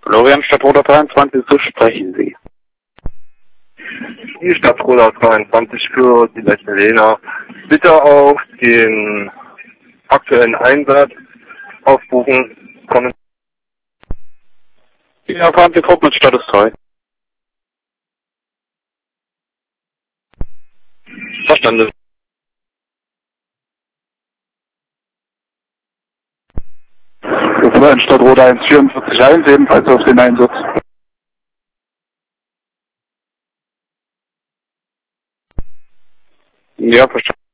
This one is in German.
Florian Stadtroder 23, so sprechen Sie. Die Stadtroder 22 für die Lena. Bitte auf den aktuellen Einsatz aufbuchen. Kommen. Ja, fahren Sie fort mit Status 3. Verstanden. In Stadtroder 144.1 ebenfalls auf den Einsatz. Ja, verstanden.